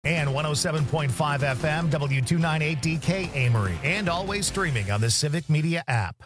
And 107.5 FM, W298DK Amory, and always streaming on the Civic Media app.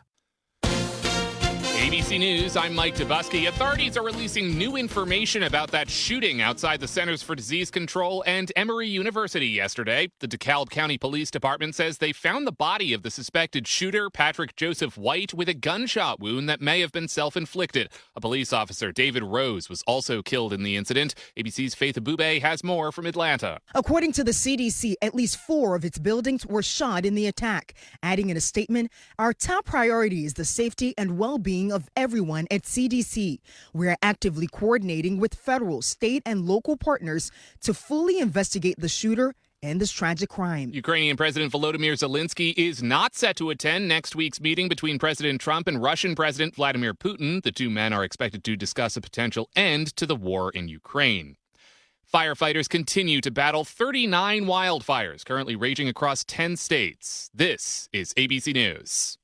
ABC News, I'm Mike Dubusky. Authorities are releasing new information about that shooting outside the Centers for Disease Control and Emory University yesterday. The DeKalb County Police Department says they found the body of the suspected shooter, Patrick Joseph White, with a gunshot wound that may have been self-inflicted. A police officer, David Rose, was also killed in the incident. ABC's Faith Abube has more from Atlanta. According to the CDC, at least 4 of its buildings were shot in the attack. Adding in a statement, our top priority is the safety and well-being of everyone at CDC. We're actively coordinating with federal, state, and local partners to fully investigate the shooter and this tragic crime. Ukrainian President Volodymyr Zelensky is not set to attend next week's meeting between President Trump and Russian President Vladimir Putin. The two men are expected to discuss a potential end to the war in Ukraine. Firefighters continue to battle 39 wildfires currently raging across 10 states. This is ABC News.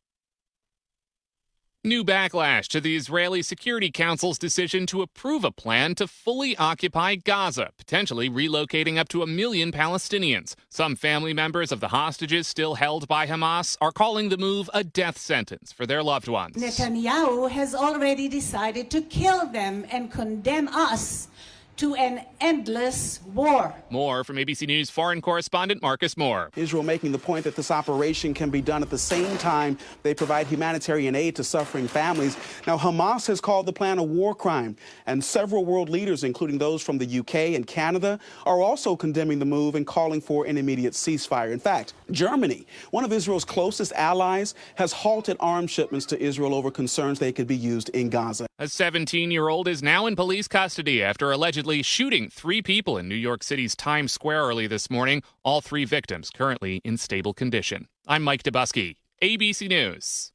New backlash to the Israeli Security Council's decision to approve a plan to fully occupy Gaza, potentially relocating up to 1 million Palestinians. Some family members of the hostages still held by Hamas are calling the move a death sentence for their loved ones. Netanyahu has already decided to kill them and condemn us to an endless war. More from ABC News foreign correspondent Marcus Moore. Israel making the point that this operation can be done at the same time they provide humanitarian aid to suffering families. Now, Hamas has called the plan a war crime, and several world leaders, including those from the UK and Canada, are also condemning the move and calling for an immediate ceasefire. In fact, Germany, one of Israel's closest allies, has halted arms shipments to Israel over concerns they could be used in Gaza. A 17-year-old is now in police custody after allegedly shooting 3 people in New York City's Times Square early this morning. All 3 victims currently in stable condition. I'm Mike Dubusky, ABC News.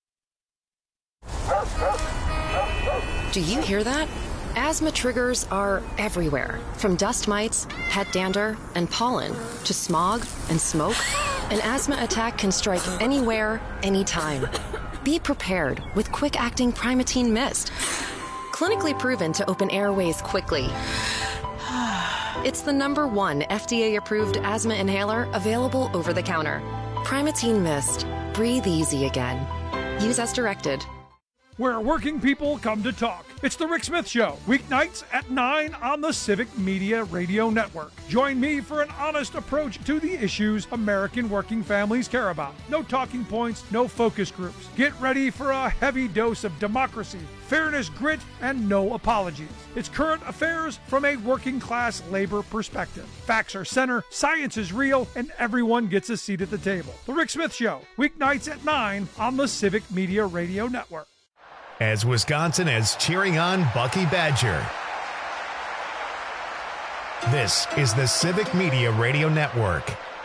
Do you hear that? Asthma triggers are everywhere, from dust mites, pet dander, and pollen, to smog and smoke. An asthma attack can strike anywhere, anytime. Be prepared with quick-acting Primatene Mist. Clinically proven to open airways quickly. It's the #1 FDA-approved asthma inhaler available over the counter. Primatene Mist. Breathe easy again. Use as directed. Where working people come to talk. It's The Rick Smith Show, weeknights at 9 on the Civic Media Radio Network. Join me for an honest approach to the issues American working families care about. No talking points, no focus groups. Get ready for a heavy dose of democracy, fairness, grit, and no apologies. It's current affairs from a working class labor perspective. Facts are center, science is real, and everyone gets a seat at the table. The Rick Smith Show, weeknights at 9 on the Civic Media Radio Network. As Wisconsin is cheering on Bucky Badger. This is the Civic Media Radio Network.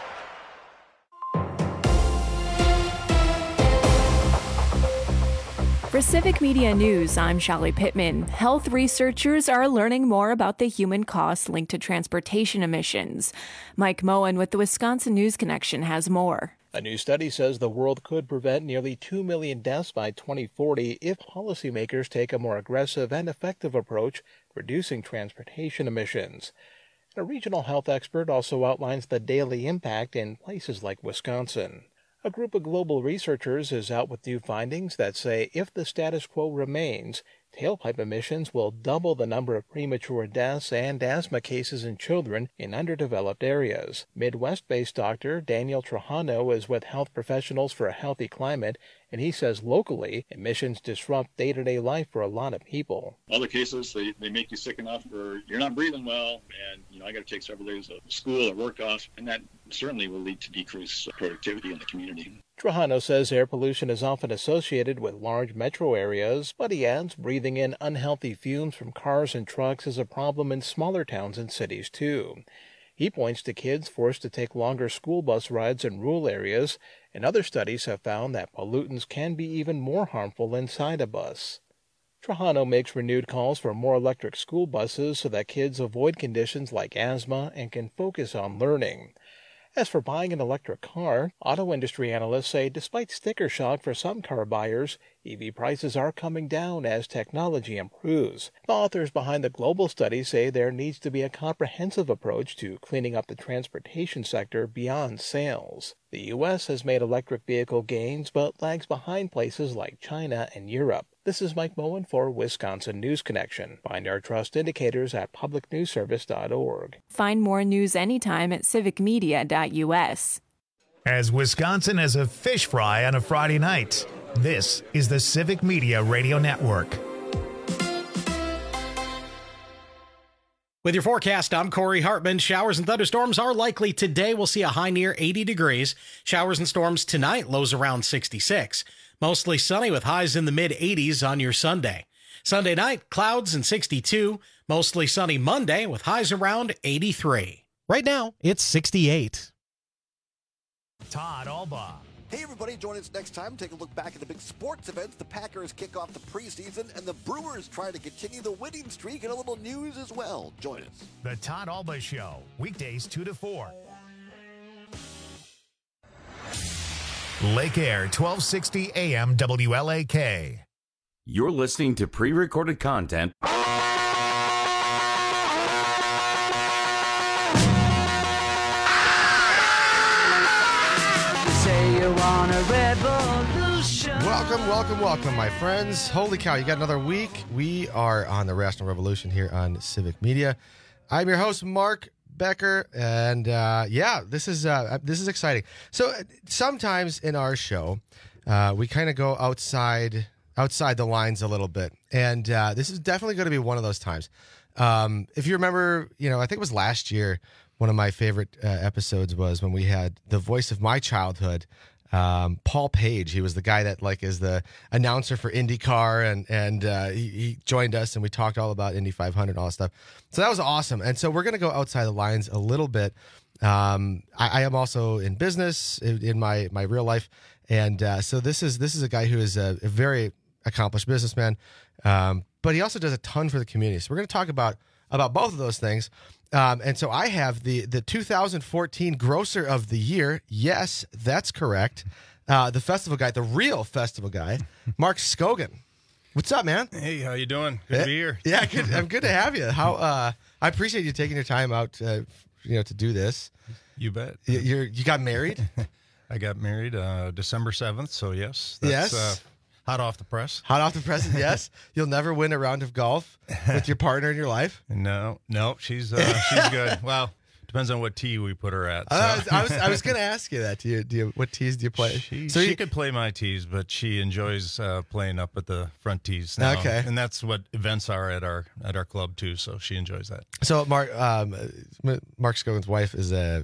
For Civic Media News, I'm Shelly Pittman. Health researchers are learning more about the human costs linked to transportation emissions. Mike Moen with the Wisconsin News Connection has more. A new study says the world could prevent nearly 2 million deaths by 2040 if policymakers take a more aggressive and effective approach reducing transportation emissions. A regional health expert also outlines the daily impact in places like Wisconsin. A group of global researchers is out with new findings that say if the status quo remains, tailpipe emissions will double the number of premature deaths and asthma cases in children in underdeveloped areas. Midwest-based Dr. Daniel Trujano is with Health Professionals for a Healthy Climate, and he says locally, emissions disrupt day-to-day life for a lot of people. Other cases, they make you sick enough where you're not breathing well, and I got to take several days of school or work off, and that certainly will lead to decreased productivity in the community. Trujano says air pollution is often associated with large metro areas, but he adds breathing in unhealthy fumes from cars and trucks is a problem in smaller towns and cities too. He points to kids forced to take longer school bus rides in rural areas, and other studies have found that pollutants can be even more harmful inside a bus. Trujano makes renewed calls for more electric school buses so that kids avoid conditions like asthma and can focus on learning. As for buying an electric car, auto industry analysts say despite sticker shock for some car buyers, EV prices are coming down as technology improves. The authors behind the global study say there needs to be a comprehensive approach to cleaning up the transportation sector beyond sales. The U.S. has made electric vehicle gains, but lags behind places like China and Europe. This is Mike Moen for Wisconsin News Connection. Find our trust indicators at publicnewsservice.org. Find more news anytime at civicmedia.us. As Wisconsin as a fish fry on a Friday night, this is the Civic Media Radio Network. With your forecast, I'm Corey Hartman. Showers and thunderstorms are likely today. We'll see a high near 80 degrees. Showers and storms tonight, lows around 66. Mostly sunny with highs in the mid-80s on your Sunday. Sunday night, clouds and 62. Mostly sunny Monday with highs around 83. Right now, it's 68. Todd Alba. Hey everybody, join us next time. Take a look back at the big sports events. The Packers kick off the preseason, and the Brewers try to continue the winning streak, and a little news as well. Join us. The Todd Alba Show, weekdays 2 to 4. Lake Air, 1260 AM WLAK. You're listening to pre-recorded content. Welcome, my friends. Holy cow, you got another week. We are on the Rational Revolution here on Civic Media. I'm your host, Mark Becker, and this is exciting. So sometimes in our show, we kind of go outside the lines a little bit, and this is definitely going to be one of those times. If you remember, I think it was last year, one of my favorite episodes was when we had the voice of my childhood, Paul Page. He was the guy that is the announcer for IndyCar, and he joined us, and we talked all about Indy 500 and all that stuff. So that was awesome. And so we're going to go outside the lines a little bit. I am also in business in my real life, and so this is a guy who is a very accomplished businessman, but he also does a ton for the community. So we're going to talk about both of those things. And so I have the 2014 Grocer of the Year. Yes, that's correct. The festival guy, the real festival guy, Mark Scogan. What's up, man? Hey, how you doing? Good to be here. Yeah, good. I'm good to have you. I appreciate you taking your time out, to do this. You bet. You got married? I got married December 7th. So yes. That's, hot off the press. Hot off the press, yes. You'll never win a round of golf with your partner in your life? No, she's good. Well, depends on what tee we put her at. So. I was going to ask you that. Do you what tees do you play? She could play my tees, but she enjoys playing up at the front tees now. Okay. And that's what events are at our club too, so she enjoys that. So Mark Scogan's wife is a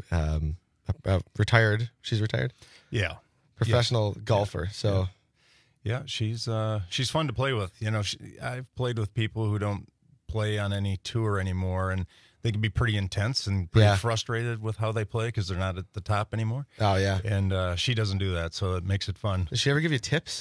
retired. She's retired? Yeah. Professional golfer. Yeah. So yeah, she's fun to play with. I've played with people who don't play on any tour anymore, and they can be pretty intense and pretty frustrated with how they play because they're not at the top anymore. Oh, yeah. And she doesn't do that, so it makes it fun. Does she ever give you tips?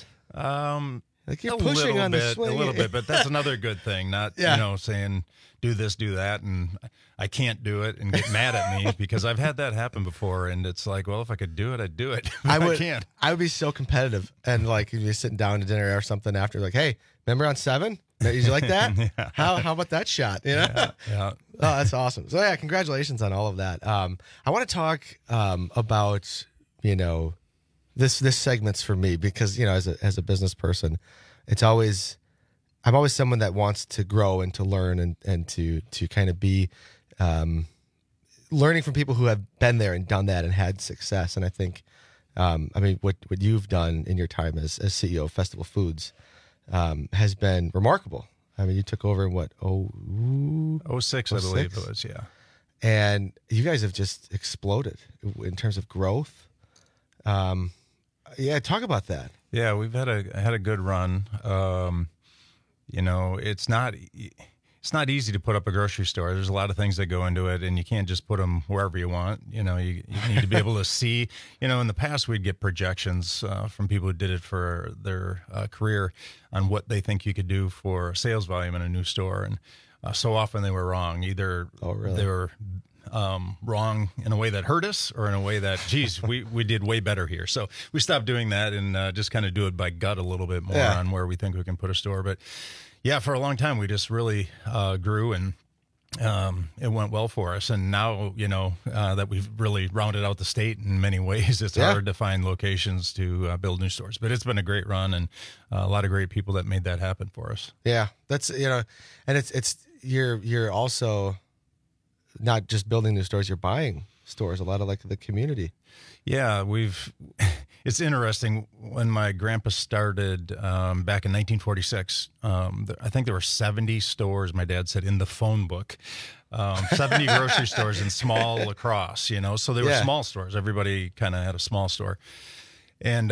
You're pushing on the swing. A little bit, but that's another good thing. Not, saying do this, do that, and I can't do it and get mad at me because I've had that happen before, and it's like, well, if I could do it, I'd do it. I can't. I would be so competitive, and if you're sitting down to dinner or something after, hey, remember on 7? Did you like that? Yeah. How about that shot? Yeah. Oh, that's awesome. So congratulations on all of that. I want to talk about this segment's for me because as a business person, I'm always someone that wants to grow and to learn and to kind of be learning from people who have been there and done that and had success. And I think what you've done in your time as CEO of Festival Foods has been remarkable. You took over in what, 06, I believe it was, yeah. And you guys have just exploded in terms of growth. Talk about that. Yeah, we've had a good run. It's not easy to put up a grocery store. There's a lot of things that go into it, and you can't just put them wherever you want. You need to be able to see. In the past, we'd get projections from people who did it for their career on what they think you could do for sales volume in a new store, and so often they were wrong. Either they were wrong in a way that hurt us or in a way that, geez, we did way better here. So we stopped doing that and just kind of do it by gut a little bit more on where we think we can put a store. But yeah, for a long time, we just really grew and it went well for us. And now, that we've really rounded out the state in many ways, it's hard to find locations to build new stores. But it's been a great run and a lot of great people that made that happen for us. Yeah, that's, and it's you're also not just building new stores, you're buying stores, a lot of like the community. Yeah, it's interesting. When my grandpa started back in 1946, I think there were 70 stores, my dad said, in the phone book. 70 grocery stores in small La Crosse, so they were small stores. Everybody kind of had a small store. And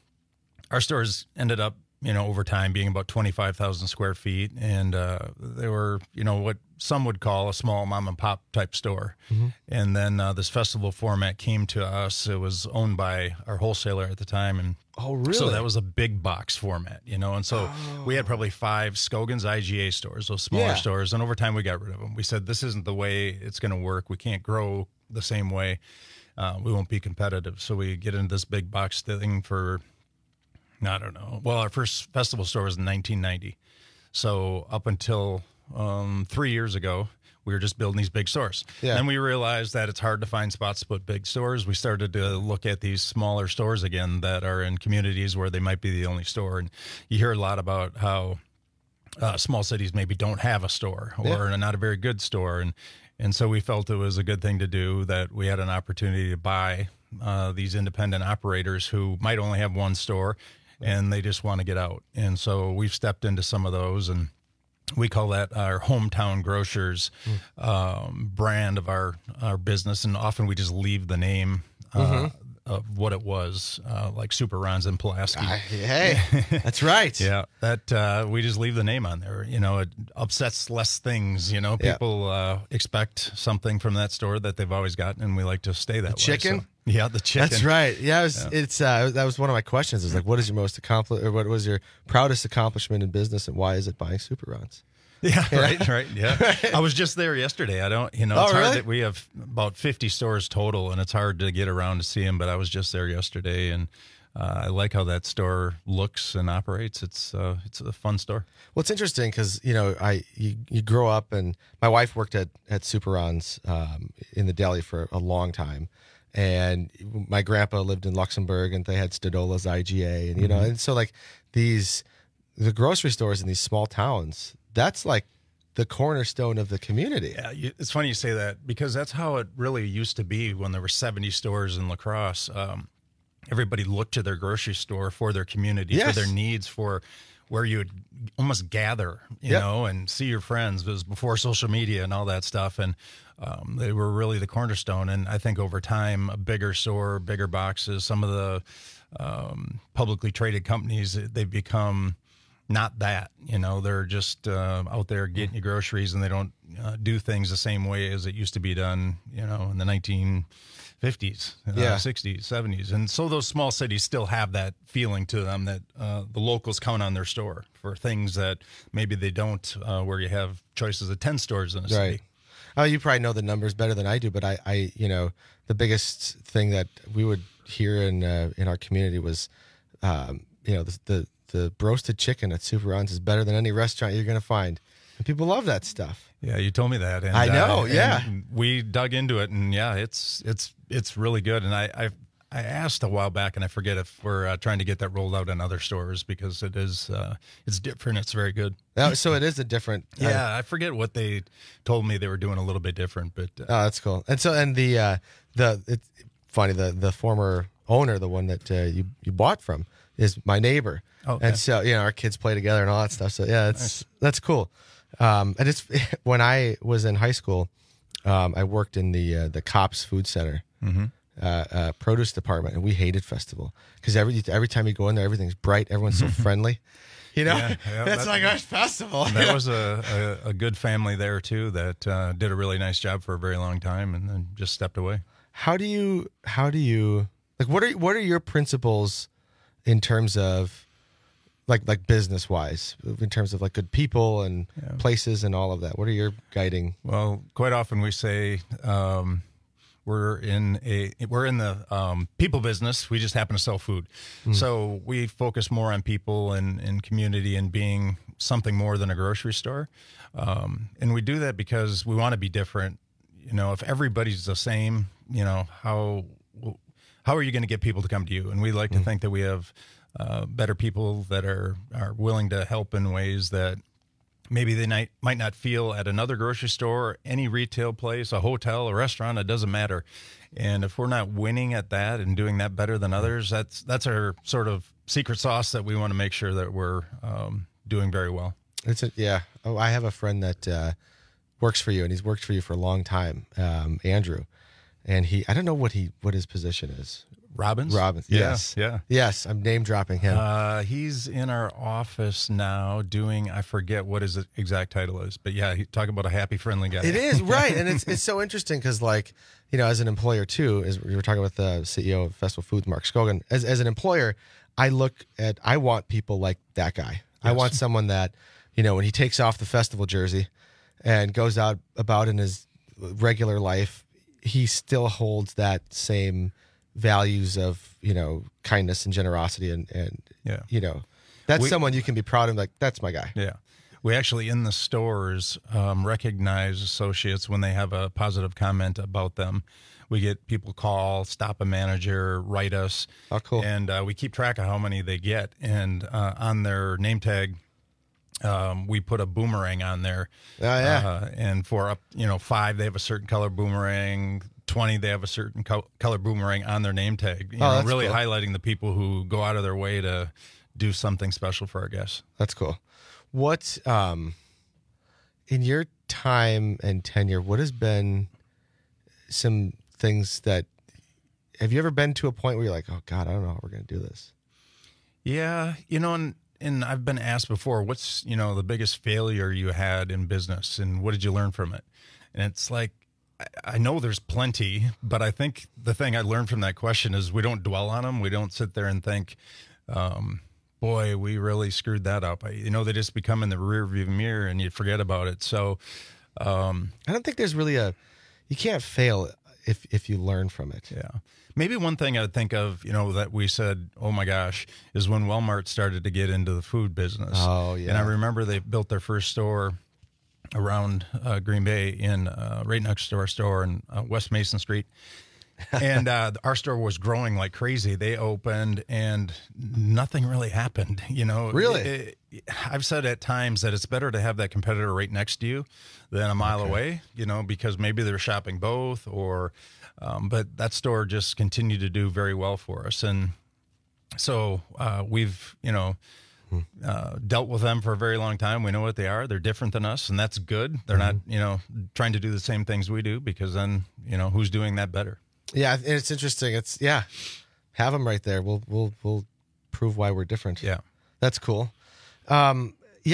our stores ended up, over time being about 25,000 square feet. And they were, what some would call a small mom and pop type store. Mm-hmm. And then this festival format came to us. It was owned by our wholesaler at the time. And oh, really? So that was a big box format, and so we had probably 5 Scogan's IGA stores, those smaller stores. And over time we got rid of them. We said, this isn't the way it's going to work. We can't grow the same way. We won't be competitive. So we get into this big box thing for, I don't know. Well, our first festival store was in 1990. So up until 3 years ago, we were just building these big stores. Yeah. Then we realized that it's hard to find spots to put big stores. We started to look at these smaller stores again that are in communities where they might be the only store. And you hear a lot about how small cities maybe don't have a store or not a very good store. And so we felt it was a good thing to do, that we had an opportunity to buy these independent operators who might only have one store and they just want to get out. And so we've stepped into some of those, and we call that our hometown grocers brand of our business. And often we just leave the name of what it was, like Super Ron's and Pulaski. Hey, that's right. Yeah, that we just leave the name on there. It upsets less things. People expect something from that store that they've always gotten, and we like to stay that way. Chicken? So, yeah, the chicken. That's right. Yeah, it's that was one of my questions. Is like, what is your most what was your proudest accomplishment in business, and why is it buying Super Ron's? Yeah, right. Yeah. Right. I was just there yesterday. I don't, it's hard that we have about 50 stores total, and it's hard to get around to see them, but I was just there yesterday, and I like how that store looks and operates. It's a fun store. Well, it's interesting because, you grow up, and my wife worked at Super Ron's in the deli for a long time. And my grandpa lived in Luxembourg, and they had Stadola's IGA, and, and so like the grocery stores in these small towns, that's like the cornerstone of the community. Yeah, it's funny you say that, because that's how it really used to be when there were 70 stores in La Crosse. Everybody looked to their grocery store for their community, for their needs, for where you would almost gather, you know, and see your friends. It was before social media and all that stuff, and they were really the cornerstone. And I think over time, a bigger store, bigger boxes, some of the publicly traded companies, they've become not that, they're just out there getting you groceries, and they don't do things the same way as it used to be done, in the 1950s, 60s, 70s. And so those small cities still have that feeling to them that the locals count on their store for things that maybe they don't, where you have choices of 10 stores in a city. Right. Oh, you probably know the numbers better than I do, but I the biggest thing that we would hear in our community was, the roasted chicken at Super Ron's is better than any restaurant you're going to find. And people love that stuff. Yeah, you told me that. And, I know, and we dug into it, and it's really good. And I asked a while back, and I forget if we're trying to get that rolled out in other stores, because it is it's different. It's very good. So it is a different. Yeah, I forget what they told me they were doing a little bit different, but oh, that's cool. And so it's funny, the former owner, the one that you bought from, is my neighbor. Okay. And so, our kids play together and all that stuff. So yeah, that's cool. And it's when I was in high school, I worked in the Cops Food Center produce department, and we hated festival because every time you go in there, everything's bright, everyone's so friendly. That's like our festival. That was a good family there too that did a really nice job for a very long time, and then just stepped away. How do you like? What are your principles in terms of like business wise, in terms of like good people and places and all of that? What are your guiding? Well, quite often we say we're in the people business. We just happen to sell food, so we focus more on people and community and being something more than a grocery store. And we do that because we want to be different. You know, if everybody's the same, you know, how are you going to get people to come to you? And we like to think that we have better people that are willing to help in ways that maybe they might not feel at another grocery store, any retail place, a hotel, a restaurant. It doesn't matter. And if we're not winning at that and doing that better than others, that's our sort of secret sauce that we want to make sure that we're doing very well. Oh, I have a friend that works for you, and he's worked for you for a long time, Andrew. And I don't know what his position is. Robbins? Yes. Yeah. Yes, I'm name dropping him. He's in our office now doing, I forget what his exact title is, but yeah, talk about a happy, friendly guy. It is, right. And it's so interesting because, like, you know, as an employer too, as we were talking with the CEO of Festival Foods, Mark Scogan, as an employer, I want people like that guy. Yes. I want someone that, you know, when he takes off the festival jersey and goes out about in his regular life, he still holds that same values of, you know, kindness and generosity and you know, that's someone you can be proud of. Like, that's my guy. Yeah. We actually in the stores recognize associates when they have a positive comment about them. We get people call, stop a manager, write us. Oh, cool. And we keep track of how many they get. And on their name tag, we put a boomerang on there. Oh, yeah. And for 5, they have a certain color boomerang. 20, they have a certain color boomerang on their name tag. You know, really cool. Highlighting the people who go out of their way to do something special for our guests. That's cool. What, in your time and tenure, what has been some things that, have you ever been to a point where you're like, oh God, I don't know how we're going to do this? Yeah. You know, and I've been asked before, what's, you know, the biggest failure you had in business and what did you learn from it? And it's like, I know there's plenty, but I think the thing I learned from that question is we don't dwell on them. We don't sit there and think, boy, we really screwed that up. They just become in the rear view mirror and you forget about it. So I don't think there's really you can't fail if you learn from it. Yeah. Maybe one thing I would think of, you know, that we said, oh my gosh, is when Walmart started to get into the food business. Oh, yeah. And I remember they built their first store around Green Bay in right next to our store in West Mason Street. And our store was growing like crazy. They opened and nothing really happened. You know, really, I've said at times that it's better to have that competitor right next to you than a mile away, you know, because maybe they're shopping both or, but that store just continued to do very well for us. And so we've, you know, dealt with them for a very long time. We know what they are. They're different than us, and that's good. They're not, you know, trying to do the same things we do because then, you know, who's doing that better? Yeah, and it's interesting. Have them right there. We'll prove why we're different. Yeah, that's cool. What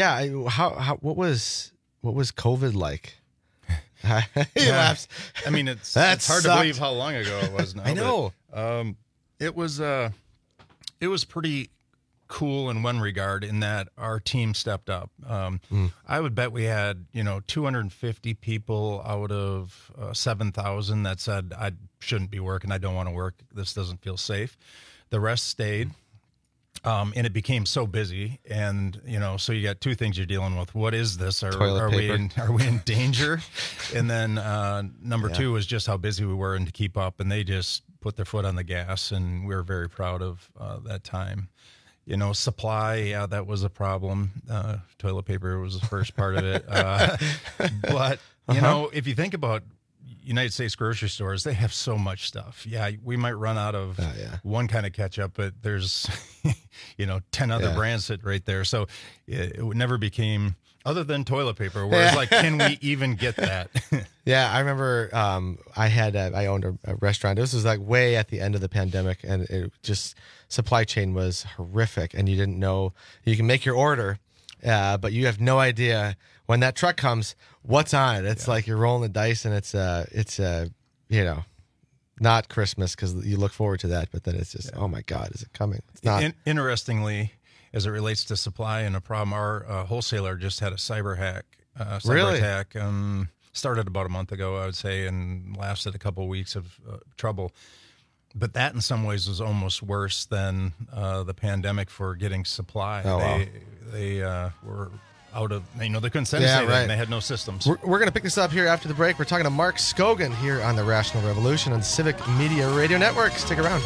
was COVID like? He laughs. I mean, it's hard to believe how long ago it was now. I know. But, it was pretty cool in one regard in that our team stepped up. I would bet we had, 250 people out of 7,000 that said, I shouldn't be working. I don't want to work. This doesn't feel safe. The rest stayed. And it became so busy. And, so you got two things you're dealing with. What is this? Are we in danger? And then number two was just how busy we were and to keep up. And they just put their foot on the gas. And we were very proud of that time. Supply, that was a problem. Toilet paper was the first part of it. But, if you think about United States grocery stores, they have so much stuff. Yeah, we might run out of one kind of ketchup, but there's, 10 other brands sit right there. So it never became, other than toilet paper, where it's like, can we even get that? Yeah, I remember I owned a restaurant. This was like way at the end of the pandemic, and it just, supply chain was horrific, and you didn't know. You can make your order, but you have no idea when that truck comes what's on it. It's like you're rolling the dice, and it's not Christmas because you look forward to that, but then it's just, oh my God, is it coming? It's not. Interestingly, as it relates to supply and a problem. Our wholesaler just had a cyber Really? attack. Started about a month ago, I would say, and lasted a couple of weeks of trouble. But that, in some ways, was almost worse than the pandemic for getting supply. Oh, wow. They were out of, they couldn't send us anything. Right. They had no systems. We're going to pick this up here after the break. We're talking to Mark Skogan here on the Rational Revolution on Civic Media Radio Network. Stick around.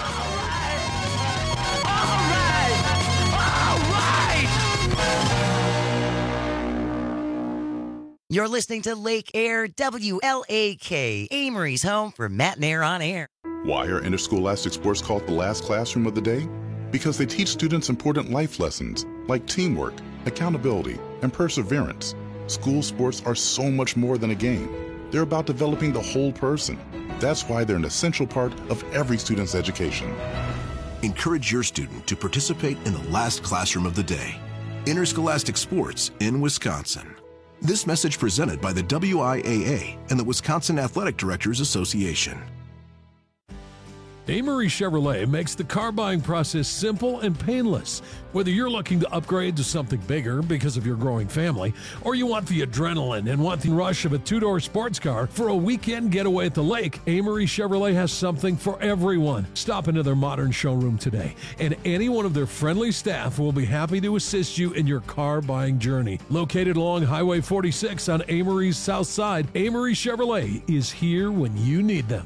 You're listening to Lake Air WLAK, Amory's home for Matt and Air on Air. Why are interscholastic sports called the last classroom of the day? Because they teach students important life lessons like teamwork, accountability, and perseverance. School sports are so much more than a game. They're about developing the whole person. That's why they're an essential part of every student's education. Encourage your student to participate in the last classroom of the day. Interscholastic sports in Wisconsin. This message presented by the WIAA and the Wisconsin Athletic Directors Association. Amory Chevrolet makes the car buying process simple and painless. Whether you're looking to upgrade to something bigger because of your growing family, or you want the adrenaline and want the rush of a two-door sports car for a weekend getaway at the lake, Amory Chevrolet has something for everyone. Stop into their modern showroom today, and any one of their friendly staff will be happy to assist you in your car buying journey. Located along Highway 46 on Amory's south side, Amory Chevrolet is here when you need them.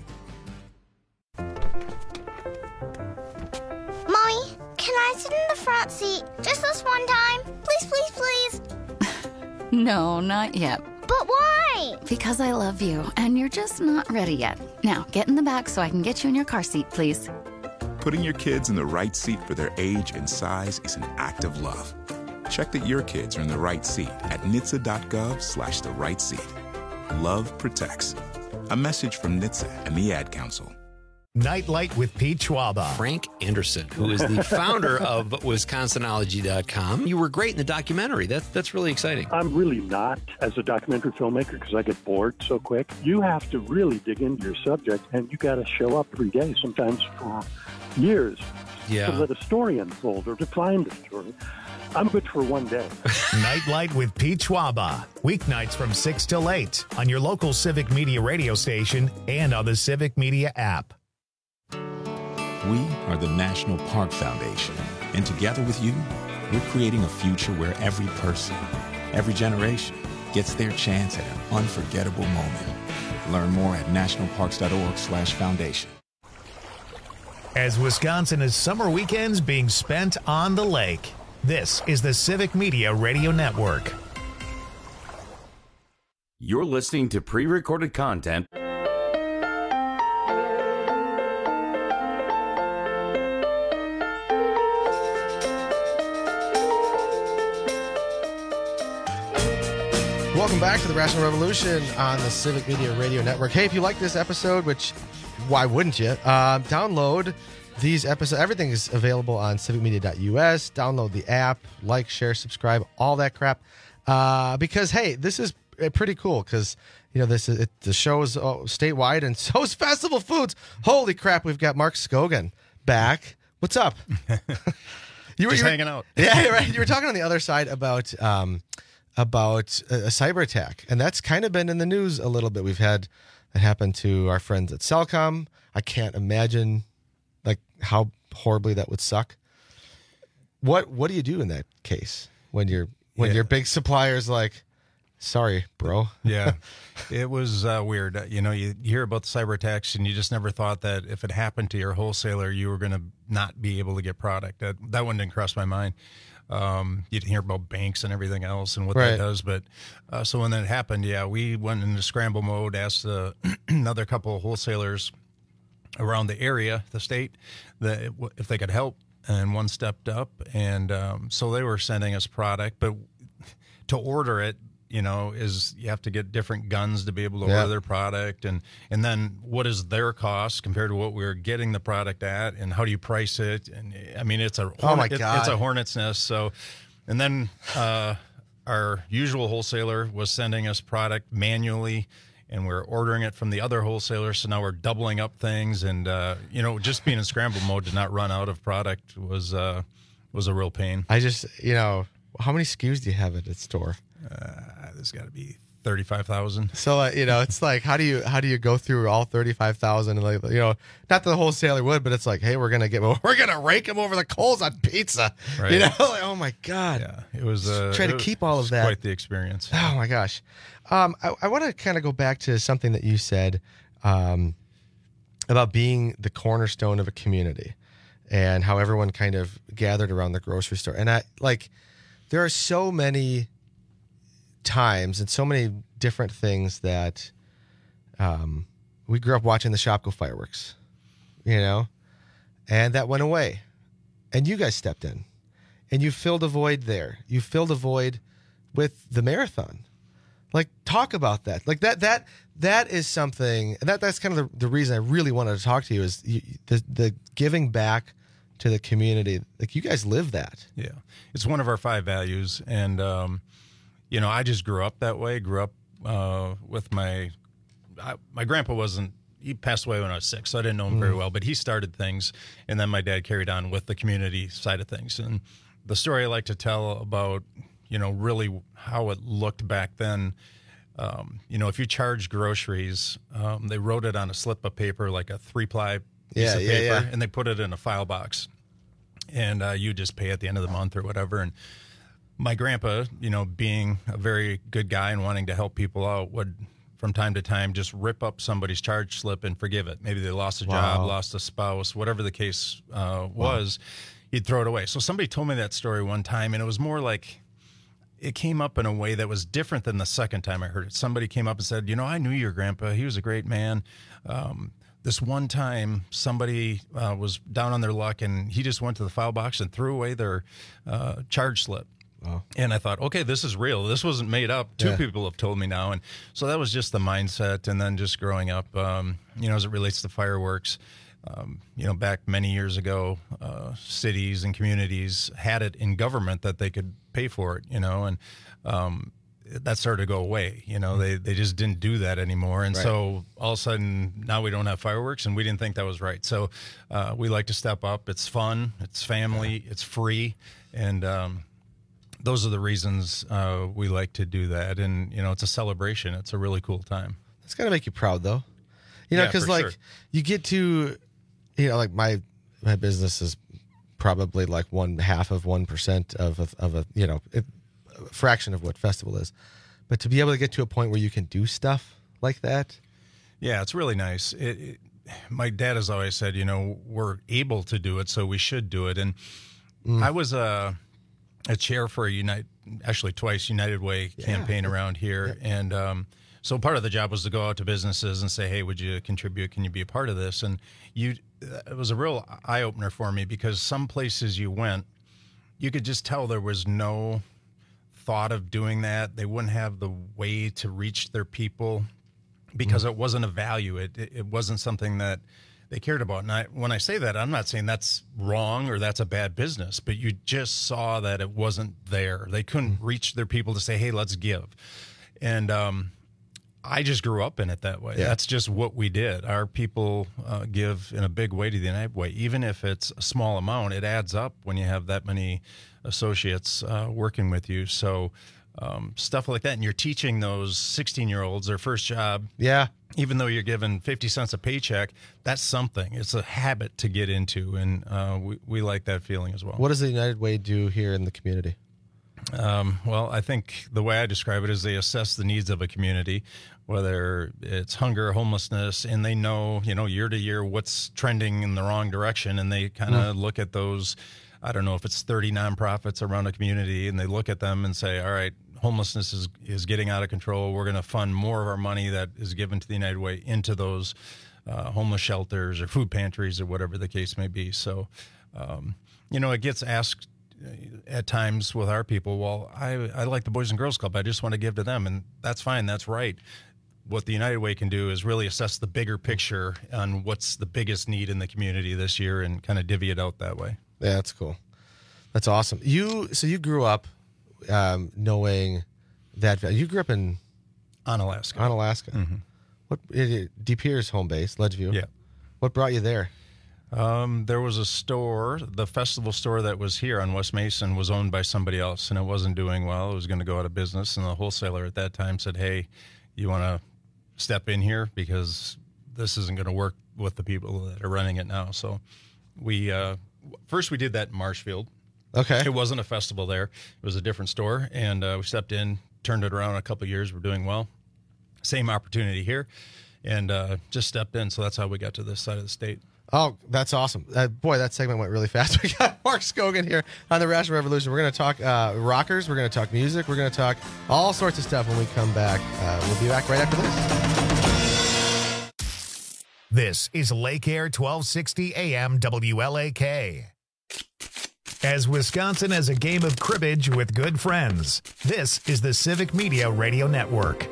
Mommy, can I sit in the front seat just this one time? Please, please, please. No, not yet. But why? Because I love you, and you're just not ready yet. Now, get in the back so I can get you in your car seat, please. Putting your kids in the right seat for their age and size is an act of love. Check that your kids are in the right seat at NHTSA.gov/the right seat. Love protects. A message from NHTSA and the Ad Council. Nightlight with Pete Schwaba. Frank Anderson, who is the founder of Wisconsinology.com. You were great in the documentary. That's really exciting. I'm really not as a documentary filmmaker because I get bored so quick. You have to really dig into your subject, and you got to show up every day, sometimes for years, to let a story unfold or to find a story. I'm good for one day. Nightlight with Pete Schwaba. Weeknights from 6 till 8 on your local Civic Media radio station and on the Civic Media app. We are the National Park Foundation, and together with you, we're creating a future where every person, every generation, gets their chance at an unforgettable moment. Learn more at nationalparks.org/foundation. As Wisconsin is summer weekends being spent on the lake, this is the Civic Media Radio Network. You're listening to pre-recorded content. Welcome back to the Rational Revolution on the Civic Media Radio Network. Hey, if you like this episode, which why wouldn't you? Download these episodes. Everything is available on civicmedia.us. Download the app, like, share, subscribe, all that crap. Because, hey, this is pretty cool because, the show is statewide and so is Festival Foods. Holy crap, we've got Mark Skogan back. What's up? You were hanging out. Yeah, right. You were talking on the other side about a cyber attack, and that's kind of been in the news a little bit. We've had that happen to our friends at Cellcom. I can't imagine how horribly that would suck. What do you do in that case when your big supplier's like, sorry, bro? Yeah, it was weird. You hear about the cyber attacks, and you just never thought that if it happened to your wholesaler, you were going to not be able to get product. That one didn't cross my mind. You'd hear about banks and everything else and what that does. But so when that happened, we went into scramble mode, asked another couple of wholesalers around the area, the state, that if they could help. And one stepped up. And so they were sending us product. But to order it, is you have to get different guns to be able to order their product. And then what is their cost compared to what we're getting the product at, and how do you price it? And I mean, it's a it's a hornet's nest. So, and then our usual wholesaler was sending us product manually, and we're ordering it from the other wholesaler. So now we're doubling up things, and just being in scramble mode to not run out of product was was a real pain. I just, how many SKUs do you have at its store? There's got to be 35,000. So, it's like, how do you go through all 35,000? And not that the wholesaler would, but it's like, hey, we're gonna rake him over the coals on pizza. Right. Oh my God. Yeah, it was. Try to keep all of that. Quite the experience. Oh my gosh. I want to kind of go back to something that you said about being the cornerstone of a community, and how everyone kind of gathered around the grocery store. And there are so many times and so many different things that we grew up watching the Shopko fireworks, and that went away, and you guys stepped in and you filled a void there. You filled a void with the marathon. Talk about that. That is something that's kind of the reason I really wanted to talk to you is the giving back to the community. You guys live that. Yeah. It's one of our 5 values. And, I just grew up that way. Grew up with my grandpa he passed away when I was 6, so I didn't know him very well, but he started things, and then my dad carried on with the community side of things. And the story I like to tell about, really how it looked back then, if you charged groceries, they wrote it on a slip of paper, like a 3-ply piece of paper, and they put it in a file box, and you just pay at the end of the month or whatever. And my grandpa, being a very good guy and wanting to help people out, would from time to time just rip up somebody's charge slip and forgive it. Maybe they lost a job, lost a spouse, whatever the case was, he'd throw it away. So somebody told me that story one time, and it was more like it came up in a way that was different than the second time I heard it. Somebody came up and said, I knew your grandpa. He was a great man. This one time, somebody was down on their luck, and he just went to the file box and threw away their charge slip. Wow. And I thought, okay, this is real. This wasn't made up. 2 people have told me now. And so that was just the mindset. And then just growing up, as it relates to fireworks, back many years ago, cities and communities had it in government that they could pay for it, and that started to go away. They just didn't do that anymore. And so all of a sudden now we don't have fireworks, and we didn't think that was right. So we like to step up. It's fun. It's family. It's free. And those are the reasons we like to do that. And, it's a celebration. It's a really cool time. It's got to make you proud, though. Because you get to, my business is probably 1/2 of 1% of a fraction of what festival is, but to be able to get to a point where you can do stuff like that. Yeah, it's really nice. My dad has always said, we're able to do it, so we should do it. And I was a chair for twice United Way campaign around here. Yeah. And so part of the job was to go out to businesses and say, hey, would you contribute? Can you be a part of this? And it was a real eye-opener for me, because some places you went, you could just tell there was no thought of doing that. They wouldn't have the way to reach their people because it wasn't a value. It wasn't something that they cared about. And when I say that, I'm not saying that's wrong or that's a bad business, but you just saw that it wasn't there. They couldn't reach their people to say, hey, let's give. And I just grew up in it that way. Yeah. That's just what we did. Our people give in a big way to the United Way. Even if it's a small amount, it adds up when you have that many associates working with you. So stuff like that. And you're teaching those 16-year-olds their first job. Yeah. Even though you're given 50 cents a paycheck, that's something. It's a habit to get into. And we like that feeling as well. What does the United Way do here in the community? Well, I think the way I describe it is they assess the needs of a community, whether it's hunger, homelessness, and they know, year to year what's trending in the wrong direction. And they kind of look at those, I don't know if it's 30 nonprofits around a community, and they look at them and say, all right, homelessness is getting out of control. We're going to fund more of our money that is given to the United Way into those homeless shelters or food pantries or whatever the case may be. So, it gets asked at times with our people, well, I like the Boys and Girls Club. I just want to give to them. And that's fine. That's right. What the United Way can do is really assess the bigger picture on what's the biggest need in the community this year and kind of divvy it out that way. Yeah, that's cool. That's awesome. You grew up knowing that you grew up in Onalaska. Mm-hmm. What De Pere's home base, Ledgeview. Yeah. What brought you there? There was a store, the festival store that was here on West Mason was owned by somebody else, and it wasn't doing well. It was going to go out of business, and the wholesaler at that time said, hey, you want to step in here because this isn't going to work with the people that are running it now. So we first we did that in Marshfield. Okay. It wasn't a festival there. It was a different store, and we stepped in, turned it around in a couple of years. We're doing well. Same opportunity here, and just stepped in. So that's how we got to this side of the state. Oh, that's awesome. Boy, that segment went really fast. We got Mark Scogan here on the Rational Revolution. We're going to talk rockers. We're going to talk music. We're going to talk all sorts of stuff when we come back. We'll be back right after this. This is Lake Air 1260 AM WLAK. As Wisconsin has a game of cribbage with good friends, this is the Civic Media Radio Network.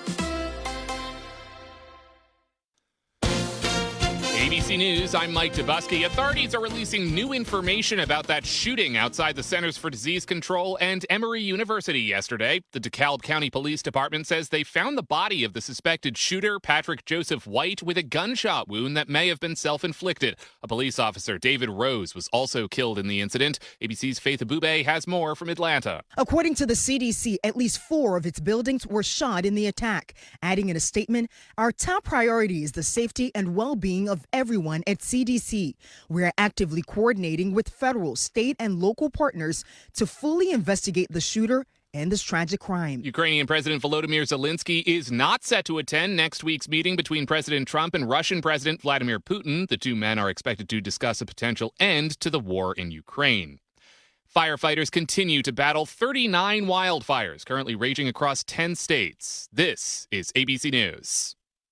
ABC News, I'm Mike Dubusky. Authorities are releasing new information about that shooting outside the Centers for Disease Control and Emory University yesterday. The DeKalb County Police Department says they found the body of the suspected shooter, Patrick Joseph White, with a gunshot wound that may have been self-inflicted. A police officer, David Rose, was also killed in the incident. ABC's Faith Abube has more from Atlanta. According to the CDC, at least 4 of its buildings were shot in the attack. Adding in a statement, our top priority is the safety and well-being of everyone at CDC. We're actively coordinating with federal, state, and local partners to fully investigate the shooter and this tragic crime. Ukrainian President Volodymyr Zelensky is not set to attend next week's meeting between President Trump and Russian President Vladimir Putin. The two men are expected to discuss a potential end to the war in Ukraine. Firefighters continue to battle 39 wildfires currently raging across 10 states. This is ABC News.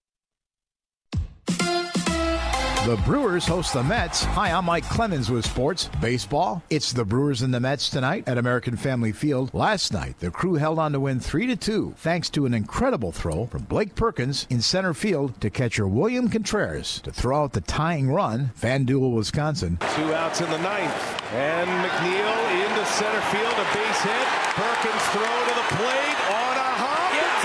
The Brewers host the Mets. Hi, I'm Mike Clemens with sports. Baseball. It's the Brewers and the Mets tonight at American Family Field. Last night, the Crew held on to win 3-2 thanks to an incredible throw from Blake Perkins in center field to catcher William Contreras to throw out the tying run. FanDuel, Wisconsin. 2 outs in the 9th. And McNeil into center field. A base hit. Perkins throw to the plate on a hop.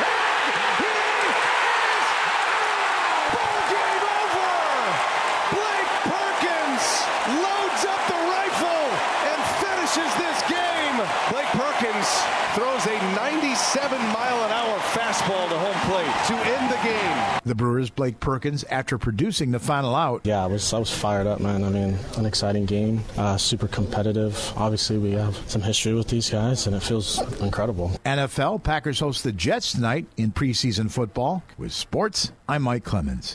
Blake Perkins throws a 97-mile-an-hour fastball to home plate to end the game. The Brewers' Blake Perkins, after producing the final out. Yeah, I was fired up, man. I mean, an exciting game, super competitive. Obviously, we have some history with these guys, and it feels incredible. NFL, Packers host the Jets tonight in preseason football. With sports, I'm Mike Clemens.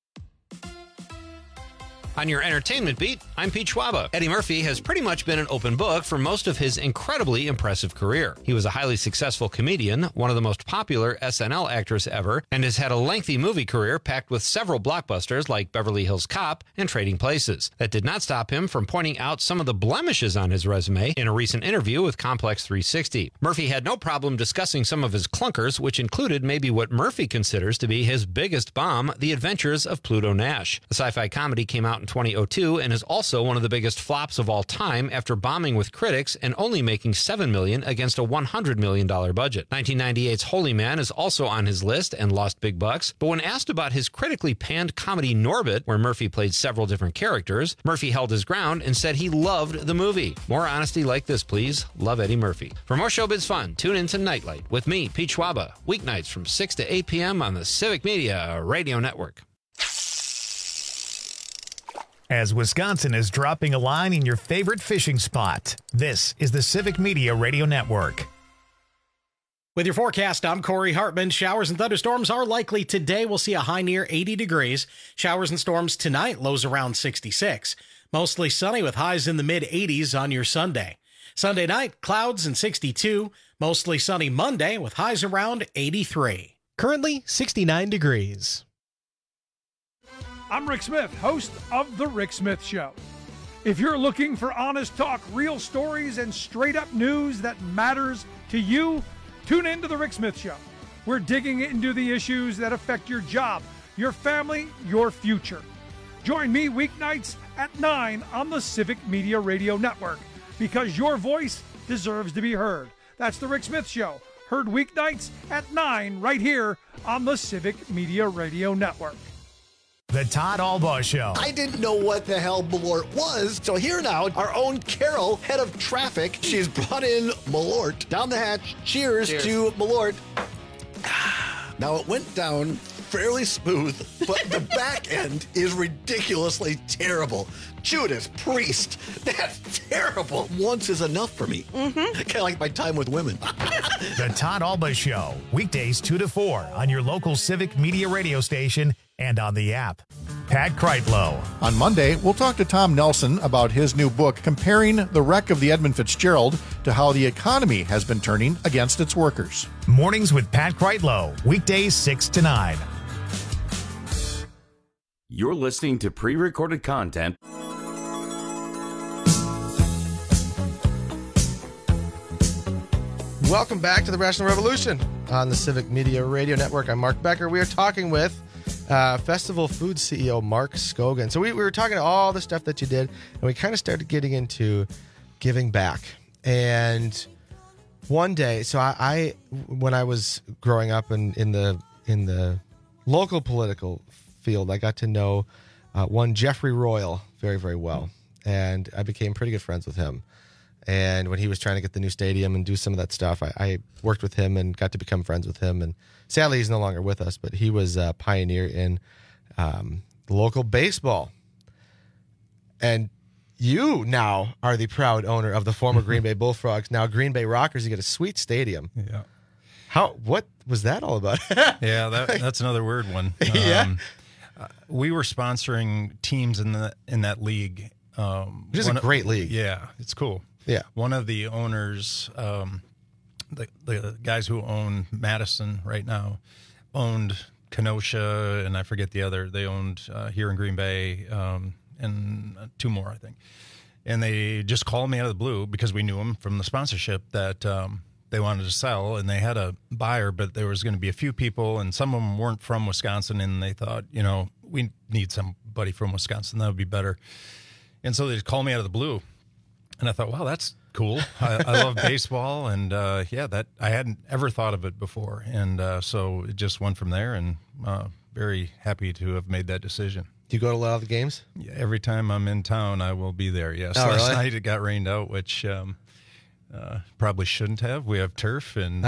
On your entertainment beat, I'm Pete Schwaba. Eddie Murphy has pretty much been an open book for most of his incredibly impressive career. He was a highly successful comedian, one of the most popular SNL actors ever, and has had a lengthy movie career packed with several blockbusters like Beverly Hills Cop and Trading Places. That did not stop him from pointing out some of the blemishes on his resume in a recent interview with Complex 360. Murphy had no problem discussing some of his clunkers, which included maybe what Murphy considers to be his biggest bomb, The Adventures of Pluto Nash. The sci-fi comedy came out in 2002 and is also one of the biggest flops of all time after bombing with critics and only making $7 million against a $100 million budget. 1998's Holy Man is also on his list and lost big bucks, but when asked about his critically panned comedy Norbit, where Murphy played several different characters, Murphy held his ground and said he loved the movie. More honesty like this, please. Love Eddie Murphy. For more showbiz fun, tune in to Nightlight with me, Pete Schwaba, weeknights from 6 to 8 p.m. on the Civic Media Radio Network. As Wisconsin is dropping a line in your favorite fishing spot, this is the Civic Media Radio Network. With your forecast, I'm Corey Hartman. Showers and thunderstorms are likely today. We'll see a high near 80 degrees. Showers and storms tonight, lows around 66. Mostly sunny with highs in the mid-80s on your Sunday. Sunday night, clouds and 62. Mostly sunny Monday with highs around 83. Currently 69 degrees. I'm Rick Smith, host of The Rick Smith Show. If you're looking for honest talk, real stories, and straight-up news that matters to you, tune in to The Rick Smith Show. We're digging into the issues that affect your job, your family, your future. Join me weeknights at 9 on the Civic Media Radio Network, because your voice deserves to be heard. That's The Rick Smith Show, heard weeknights at 9 right here on the Civic Media Radio Network. The Todd Albaugh Show. I didn't know what the hell Malort was. So here now, our own Carol, head of traffic, she's brought in Malort down the hatch. Cheers. To Malort. Now, it went down fairly smooth, but the back end is ridiculously terrible. Judas Priest, that's terrible. Once is enough for me. Kind of like my time with women. The Todd Albaugh Show, weekdays 2 to 4 on your local Civic Media radio station and on the app. Pat Kreitlow. On Monday, we'll talk to Tom Nelson about his new book, comparing the wreck of the Edmund Fitzgerald to how the economy has been turning against its workers. Mornings with Pat Kreitlow, weekdays 6 to 9. You're listening to pre-recorded content. Welcome back to the Rational Revolution on the Civic Media Radio Network. I'm Mark Becker. We are talking with Festival Foods CEO Mark Scogin. So we were talking to all the stuff that you did, and we kind of started getting into giving back. And one day, so I when I was growing up in the local political field, I got to know one Jeffrey Royal very, very well, and I became pretty good friends with him. And when he was trying to get the new stadium and do some of that stuff, I worked with him and got to become friends with him. And sadly, he's no longer with us, but he was a pioneer in local baseball. And you now are the proud owner of the former Green Bay Bullfrogs, now Green Bay Rockers. You get a sweet stadium. Yeah. What was that all about? Yeah, that's another weird one. Yeah. We were sponsoring teams in that league. Which is a great league. Yeah, it's cool. Yeah. One of the owners, the guys who own Madison right now, owned Kenosha, and I forget the other. They owned here in Green Bay, and two more, I think. And they just called me out of the blue because we knew them from the sponsorship that they wanted to sell, and they had a buyer, but there was going to be a few people, and some of them weren't from Wisconsin, and they thought, we need somebody from Wisconsin. That would be better. And so they just called me out of the blue. And I thought, wow, that's cool. I love baseball. And, that I hadn't ever thought of it before. And so it just went from there, and very happy to have made that decision. Do you go to a lot of the games? Yeah, every time I'm in town, I will be there, yes. Oh, Last really? night it got rained out, which probably shouldn't have. We have turf. And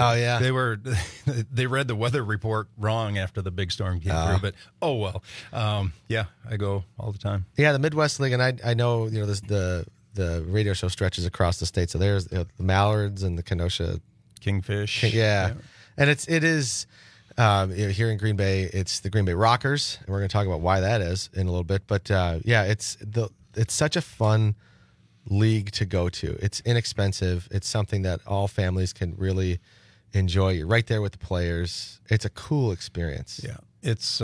they read the weather report wrong after the big storm came through. But, oh, well. I go all the time. Yeah, the Midwest League, and I know, the radio show stretches across the state. So there's the Mallards and the Kenosha Kingfish. And it is here in Green Bay. It's the Green Bay Rockers, and we're going to talk about why that is in a little bit. But it's such a fun league to go to. It's inexpensive. It's something that all families can really enjoy. You're right there with the players. It's a cool experience. Yeah, it's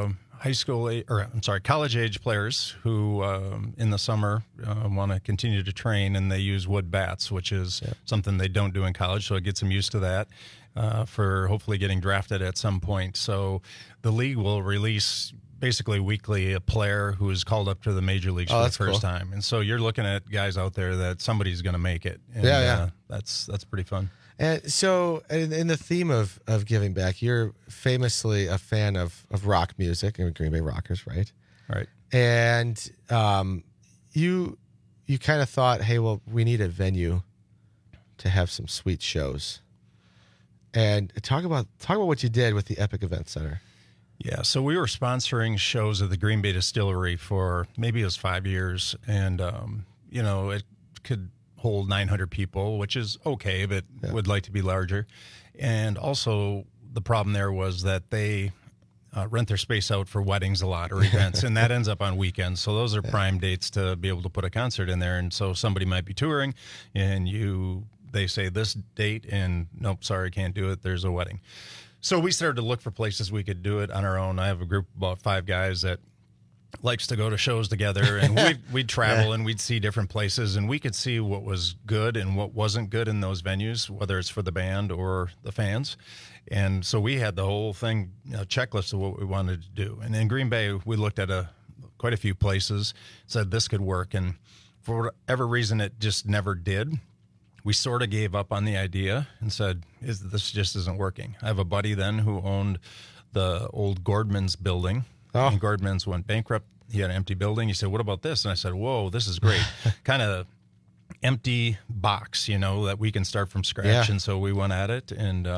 college age players who in the summer want to continue to train, and they use wood bats, which is something they don't do in college. So it gets them used to that for hopefully getting drafted at some point. So the league will release basically weekly a player who is called up to the major leagues for the first time. And so you're looking at guys out there that somebody's going to make it. And, that's pretty fun. And so, in the theme of giving back, you're famously a fan of rock music and Green Bay Rockers, right? Right. And you kind of thought, hey, well, we need a venue to have some sweet shows. And talk about what you did with the Epic Event Center. Yeah, so we were sponsoring shows at the Green Bay Distillery for maybe it was 5 years, and it could hold 900 people, which is okay, but would like to be larger. And also the problem there was that they rent their space out for weddings a lot or events, and that ends up on weekends. So those are prime dates to be able to put a concert in there. And so somebody might be touring, and they say this date, and nope, sorry, can't do it. There's a wedding. So we started to look for places we could do it on our own. I have a group of about 5 guys that likes to go to shows together, and we'd travel and we'd see different places, and we could see what was good and what wasn't good in those venues, whether it's for the band or the fans. And so we had the whole thing, checklist of what we wanted to do. And in Green Bay, we looked at quite a few places, said this could work, and for whatever reason, it just never did. We sort of gave up on the idea and said, this just isn't working. I have a buddy then who owned the old Gordman's building Gordman's went bankrupt. He had an empty building. He said, "What about this?" And I said, "Whoa, this is great." Kind of empty box, that we can start from scratch. Yeah. And so we went at it. And,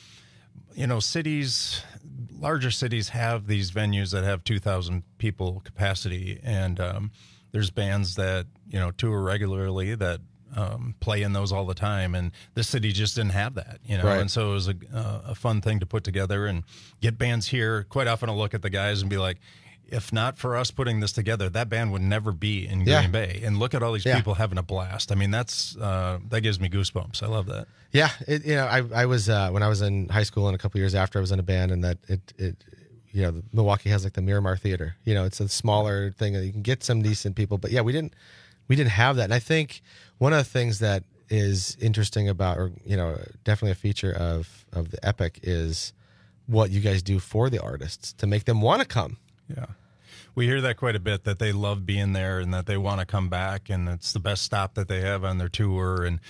larger cities have these venues that have 2,000 people capacity. And there's bands that, tour regularly that play in those all the time. And this city just didn't have that, Right. And so it was a fun thing to put together and get bands here. Quite often I'll look at the guys and be like, if not for us putting this together, that band would never be in Green Bay. And look at all these people having a blast. I mean, that's that gives me goosebumps. I love that. Yeah, I was when I was in high school and a couple years after I was in a band, and that Milwaukee has like the Miramar Theater. It's a smaller thing that you can get some decent people, but yeah, we didn't have that. And I think one of the things that is interesting about, or definitely a feature of the Epic, is what you guys do for the artists to make them want to come. Yeah. We hear that quite a bit, that they love being there and that they want to come back, and it's the best stop that they have on their tour. And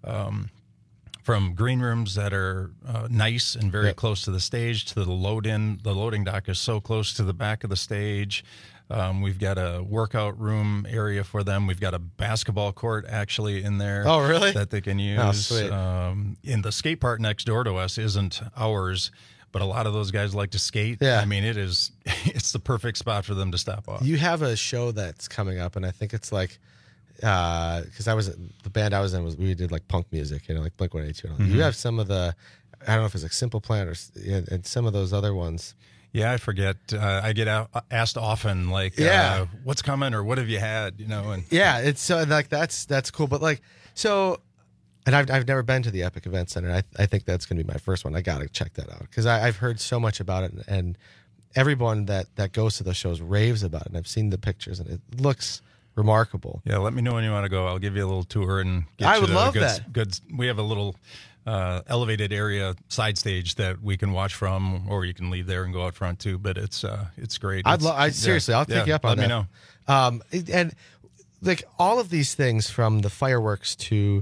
from green rooms that are nice and very close to the stage to the loading dock is so close to the back of the stage. We've got a workout room area for them. We've got a basketball court actually in there. Oh, really? That they can use. Oh, sweet. In the skate park next door to us isn't ours, but a lot of those guys like to skate. Yeah. I mean, it's the perfect spot for them to stop off. You have a show that's coming up, and I think it's like, because the band I was in we did like punk music, like Blink-182. Mm-hmm. You have some of the, I don't know if it's like Simple Plan and some of those other ones. Yeah, I forget. I get asked often, like, what's coming or what have you had, and yeah, it's so like that's cool, but like so. And I've never been to the Epic Event Center. I think that's going to be my first one. I got to check that out because I've heard so much about it, and everyone that goes to those shows raves about it. And I've seen the pictures, and it looks remarkable. Yeah, let me know when you want to go. I'll give you a little tour and get I you would to love good, that. Good. We have a little elevated area side stage that we can watch from, or you can leave there and go out front too. But it's great. Seriously, I'll take you up on that. Let me know. And like all of these things, from the fireworks to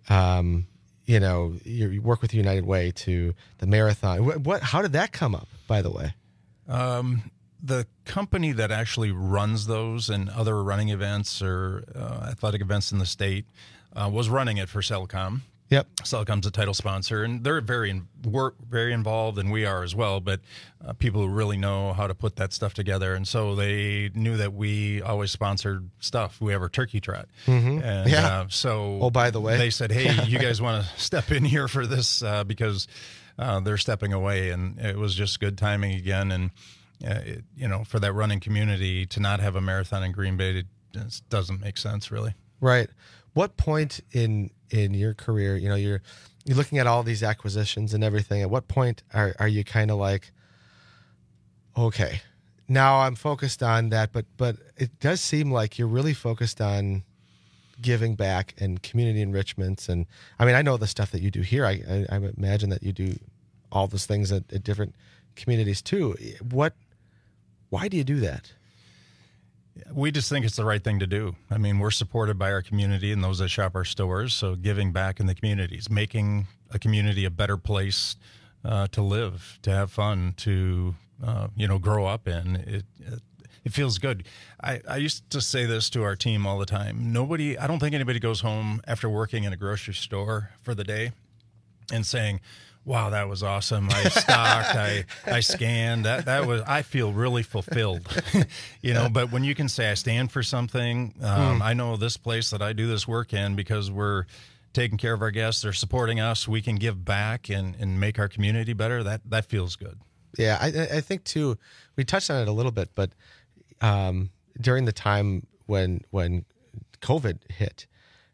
you work with United Way to the marathon. How did that come up, by the way? The company that actually runs those and other running events or athletic events in the state was running it for Celicom. Yep. Celicom's a title sponsor, and they're very involved, and we are as well. But people who really know how to put that stuff together, and so they knew that we always sponsored stuff. We have our turkey trot, and so by the way, they said, "Hey, you guys want to step in here for this because they're stepping away," and it was just good timing again. And for that running community to not have a marathon in Green Bay, it doesn't make sense, really. Right. What point in your career, you're looking at all these acquisitions and everything, at what point are you kind of like, okay, now I'm focused on that, but it does seem like you're really focused on giving back and community enrichments. And I mean, I know the stuff that you do here. I imagine that you do all those things at different communities too. Why do you do that? We just think it's the right thing to do. I mean, we're supported by our community and those that shop our stores. So giving back in the communities, making a community a better place to live, to have fun, to, grow up in. It feels good. I used to say this to our team all the time. I don't think anybody goes home after working in a grocery store for the day and saying, wow, that was awesome. I stocked, I scanned. That was, I feel really fulfilled, but when you can say I stand for something, I know this place that I do this work in because we're taking care of our guests, they're supporting us, we can give back and make our community better. That feels good. Yeah. I think too, we touched on it a little bit, but during the time when COVID hit,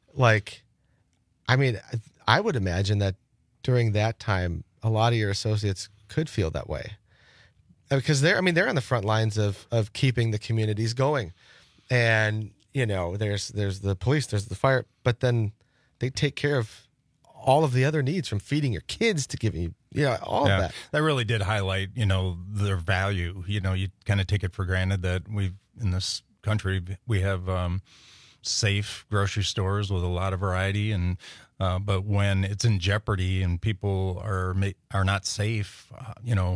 I would imagine that during that time, a lot of your associates could feel that way because they're on the front lines of keeping the communities going. And, there's the police, there's the fire, but then they take care of all of the other needs, from feeding your kids to giving you, all of that. That really did highlight, their value. You kind of take it for granted that in this country, we have safe grocery stores with a lot of variety, and but when it's in jeopardy and people are not safe,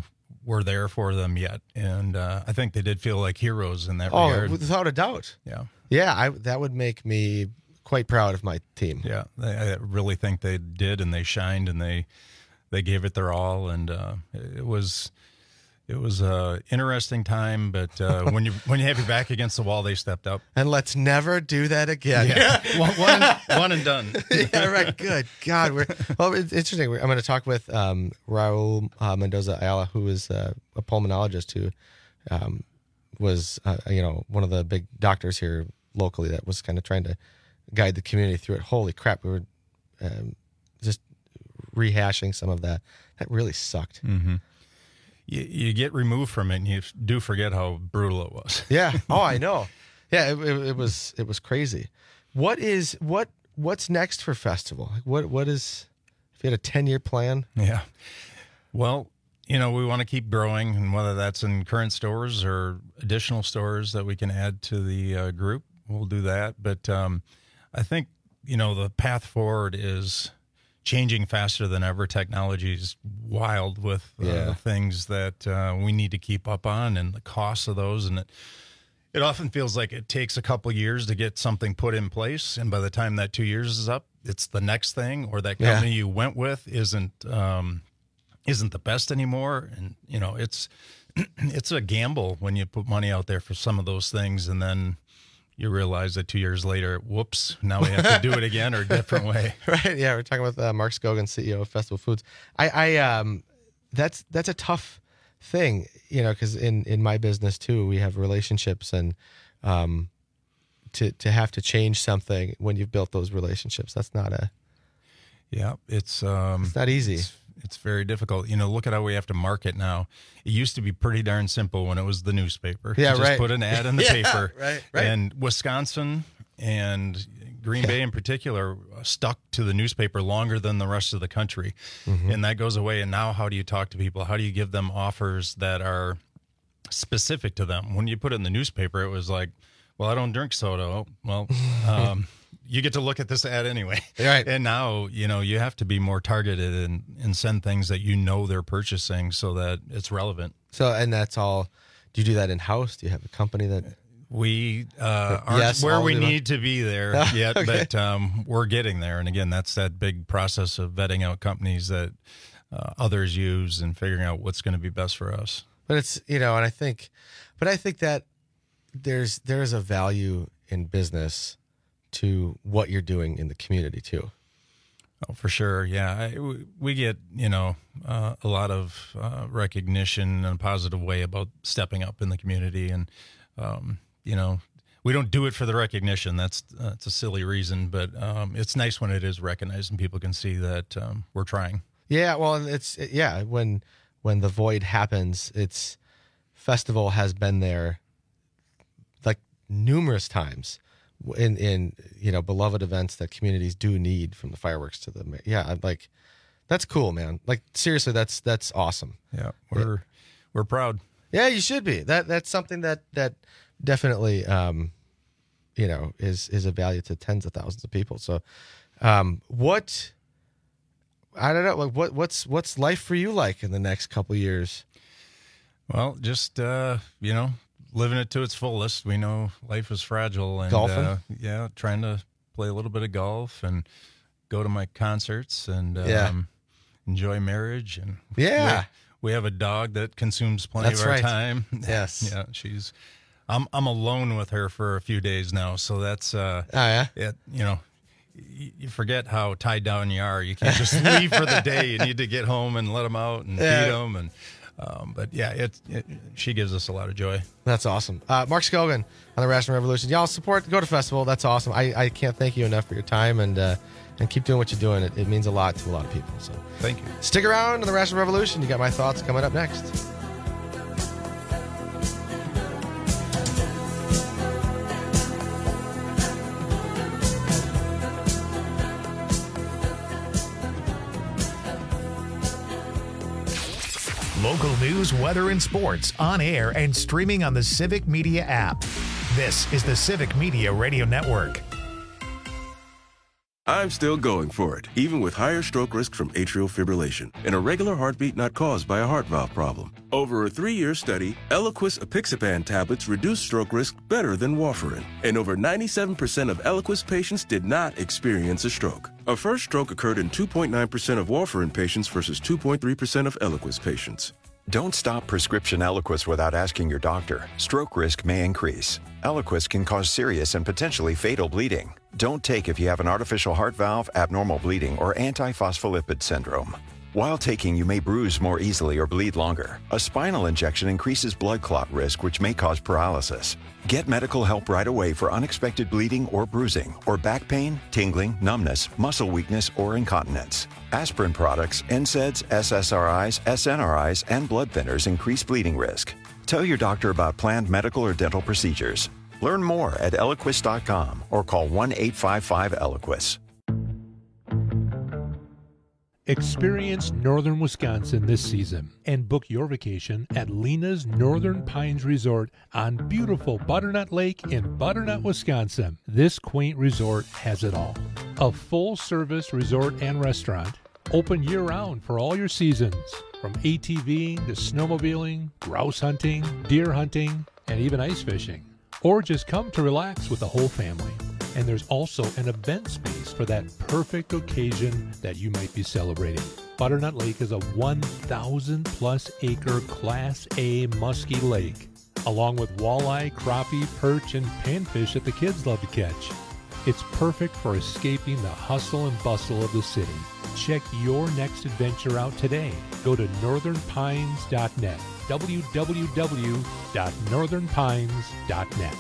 were there for them yet. And I think they did feel like heroes in that regard. Without a doubt. Yeah. Yeah, that would make me quite proud of my team. Yeah, I really think they did, and they shined, and they gave it their all, and it was a interesting time. But when you have your back against the wall, they stepped up. And let's never do that again. Yeah. one and done. Yeah, right. Good God. It's interesting. I'm going to talk with Raul Mendoza Ayala, who is a pulmonologist who was one of the big doctors here locally that was kind of trying to guide the community through it. Holy crap, we were just rehashing some of that. That really sucked. Mm-hmm. You get removed from it, and you do forget how brutal it was. Yeah. Oh, I know. Yeah, it was crazy. What's next for festival? What is, if you had a 10-year plan? Yeah. Well, we want to keep growing, and whether that's in current stores or additional stores that we can add to the group, we'll do that. But I think, the path forward is changing faster than ever. Technology is wild with things that we need to keep up on, and the costs of those. And it often feels like it takes a couple years to get something put in place. And by the time that 2 years is up, it's the next thing, or that company you went with isn't the best anymore. And, it's a gamble when you put money out there for some of those things, and then you realize that 2 years later, whoops, now we have to do it again or a different way. Right. Yeah. We're talking with Mark Scogan, CEO of Festival Foods. That's a tough thing, because in my business too, we have relationships, and to have to change something when you've built those relationships, that's not it's not easy. It's very difficult. Look at how we have to market now. It used to be pretty darn simple when it was the newspaper. Yeah, Just put an ad in the paper. Right. And Wisconsin and Green Bay in particular stuck to the newspaper longer than the rest of the country. Mm-hmm. And that goes away. And now how do you talk to people? How do you give them offers that are specific to them? When you put it in the newspaper, it was like, well, I don't drink soda. Oh, well, you get to look at this ad anyway. Right. And now, you have to be more targeted and send things that they're purchasing so that it's relevant. So, and that's all. Do you do that in-house? Do you have a company that... We aren't where we need to be there yet, okay. But we're getting there. And again, that's that big process of vetting out companies that others use and figuring out what's going to be best for us. But it's, and I think that there's a value in business to what you're doing in the community too. Oh, for sure. Yeah. We get, a lot of recognition in a positive way about stepping up in the community. And, we don't do it for the recognition. That's a silly reason, but it's nice when it is recognized and people can see that we're trying. Yeah. Well, when the void happens, festival has been there like numerous times. In beloved events that communities do need, from the fireworks to that's cool, man. Like seriously, that's awesome. Yeah, we're proud. Yeah, you should be. That's something that definitely is a value to tens of thousands of people. So, I don't know. Like what's life for you like in the next couple years? Well, just living it to its fullest. We know life is fragile, and golfing. Trying to play a little bit of golf and go to my concerts and enjoy marriage. And we have a dog that consumes plenty of our time. Yes, yeah, I'm alone with her for a few days now, so that's you forget how tied down you are. You can't just leave for the day. You need to get home and let them out and feed them and. But she gives us a lot of joy. That's awesome. Mark Scogan on the Rational Revolution. Y'all go to festival. That's awesome. I can't thank you enough for your time and keep doing what you're doing. It means a lot to a lot of people. So thank you. Stick around on the Rational Revolution. You got my thoughts coming up next. Local news, weather, and sports on air and streaming on the Civic Media app. This is the Civic Media Radio Network. I'm still going for it, even with higher stroke risk from atrial fibrillation, an irregular heartbeat not caused by a heart valve problem. Over a 3-year study, Eliquis apixaban tablets reduce stroke risk better than warfarin, and over 97% of Eliquis patients did not experience a stroke. A first stroke occurred in 2.9% of warfarin patients versus 2.3% of Eliquis patients. Don't stop prescription Eliquis without asking your doctor. Stroke risk may increase. Eliquis can cause serious and potentially fatal bleeding. Don't take if you have an artificial heart valve, abnormal bleeding, or antiphospholipid syndrome. While taking, you may bruise more easily or bleed longer. A spinal injection increases blood clot risk, which may cause paralysis. Get medical help right away for unexpected bleeding or bruising, or back pain, tingling, numbness, muscle weakness, or incontinence. Aspirin products, NSAIDs, SSRIs, SNRIs, and blood thinners increase bleeding risk. Tell your doctor about planned medical or dental procedures. Learn more at Eliquis.com or call 1-855-ELIQUIS. Experience northern Wisconsin this season and book your vacation at Lena's Northern Pines Resort on beautiful Butternut Lake in Butternut, Wisconsin. This quaint resort has it all. A full-service resort and restaurant, open year-round for all your seasons, from ATVing to snowmobiling, grouse hunting, deer hunting, and even ice fishing. Or just come to relax with the whole family. And there's also an event space for that perfect occasion that you might be celebrating. Butternut Lake is a 1,000-plus acre Class A musky lake, along with walleye, crappie, perch, and panfish that the kids love to catch. It's perfect for escaping the hustle and bustle of the city. Check your next adventure out today. Go to northernpines.net, www.northernpines.net.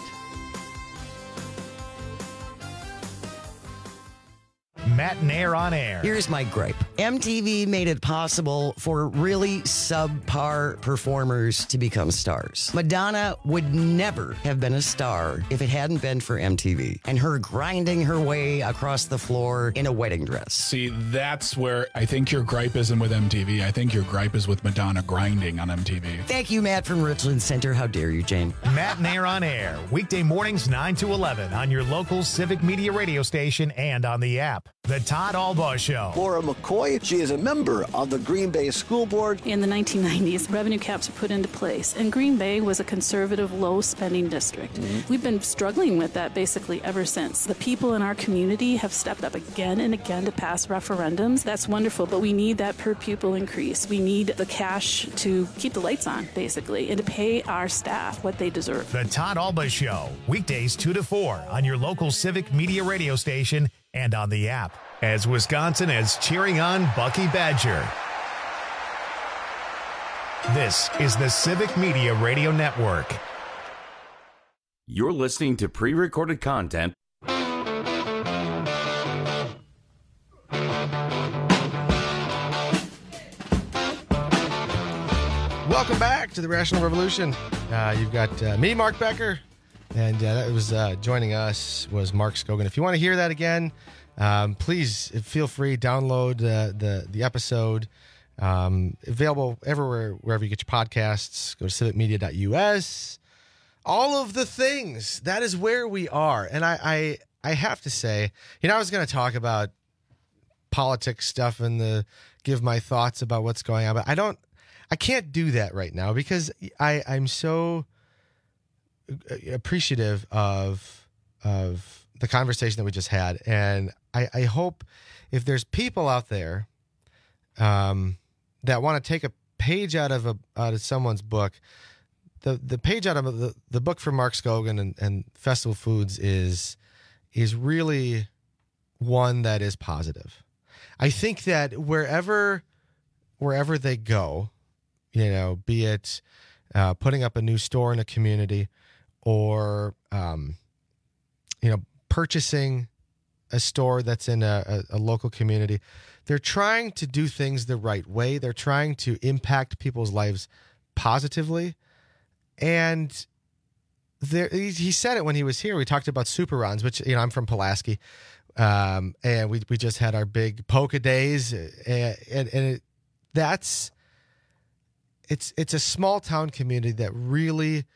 Matt and Air on Air. Here's my gripe. MTV made it possible for really subpar performers to become stars. Madonna would never have been a star if it hadn't been for MTV and her grinding her way across the floor in a wedding dress. See, that's where I think your gripe isn't with MTV. I think your gripe is with Madonna grinding on MTV. Thank you, Matt from Richland Center. How dare you, Jane? Matt and Air on Air. Weekday mornings 9 to 11 on your local Civic Media radio station and on the app. The Todd Albaugh Show. Laura McCoy, she is a member of the Green Bay School Board. In the 1990s, revenue caps were put into place, and Green Bay was a conservative, low-spending district. We've been struggling with that basically ever since. The people in our community have stepped up again and again to pass referendums. That's wonderful, but we need that per-pupil increase. We need the cash to keep the lights on, basically, and to pay our staff what they deserve. The Todd Albaugh Show, weekdays 2 to 4 on your local Civic Media radio station and on the app, as Wisconsin is cheering on Bucky Badger. This is the Civic Media Radio Network. You're listening to pre-recorded content. Welcome back to the Rational Revolution. You've got me, Mark Becker, and that was joining us was Mark Scogan. If you want to hear that again, please feel free, download the episode. Available everywhere, wherever you get your podcasts. Go to civicmedia.us. All of the things. That is where we are. And I have to say, I was going to talk about politics stuff and give my thoughts about what's going on, but I can't do that right now because I'm so appreciative of the conversation that we just had. And I hope if there's people out there that want to take a page out of someone's book, the page out of the book from Mark Scogan and Festival Foods is really one that is positive. I think that wherever they go, be it putting up a new store in a community or purchasing a store that's in a local community, they're trying to do things the right way. They're trying to impact people's lives positively. And he said it when he was here. We talked about Super Runs, which, I'm from Pulaski. And we just had our big polka days. And it's a small town community that really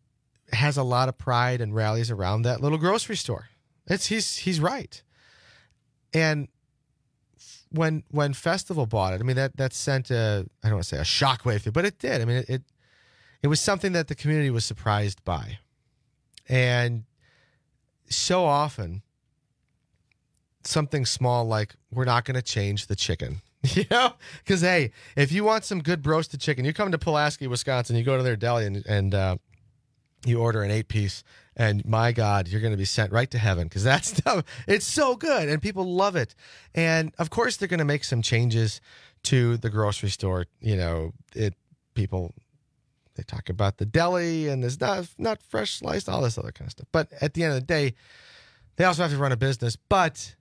has a lot of pride and rallies around that little grocery store. He's right. And when Festival bought it, I mean, that sent I don't want to say a shockwave through, but it did. I mean, it was something that the community was surprised by. And so often, something small like, we're not going to change the chicken. You know, because hey, if you want some good roasted chicken, you come to Pulaski, Wisconsin, you go to their deli and you order an 8-piece, and my God, you're going to be sent right to heaven because that stuff, it's so good and people love it. And of course, they're going to make some changes to the grocery store. You know, people they talk about the deli and there's not fresh sliced, all this other kind of stuff. But at the end of the day, they also have to run a business, but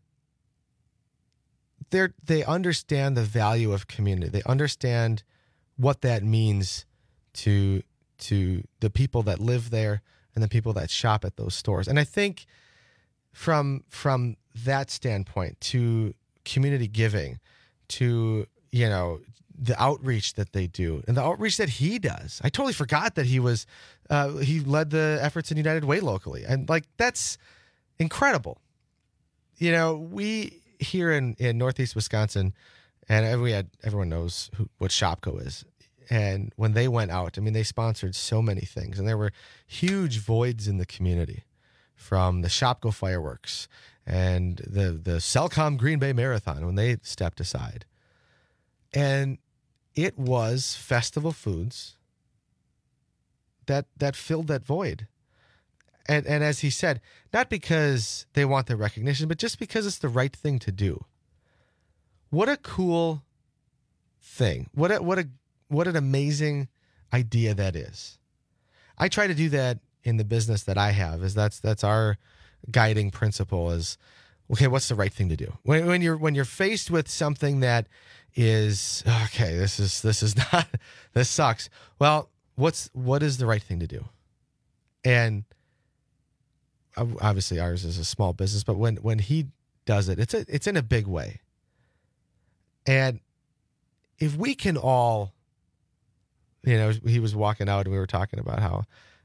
they understand the value of community. They understand what that means to the people that live there and the people that shop at those stores. And I think from that standpoint, to community giving, to, you know, the outreach that they do and the outreach that he does. I totally forgot that he led the efforts in United Way locally. And like, that's incredible. You know, we here in Northeast Wisconsin, and everyone knows what Shopko is. And when they went out, I mean, they sponsored so many things, and there were huge voids in the community, from the Shopko fireworks and the Cellcom Green Bay Marathon when they stepped aside. And it was Festival Foods that filled that void. And as he said, not because they want the recognition, but just because it's the right thing to do. What a cool thing. What an amazing idea that is. I try to do that in the business that I have. That's our guiding principle is, okay, what's the right thing to do? When you're faced with something that is, okay, this sucks. Well, what is the right thing to do? And obviously ours is a small business, but when he does it, it's in a big way. And if we can all, you know, he was walking out and we were talking about how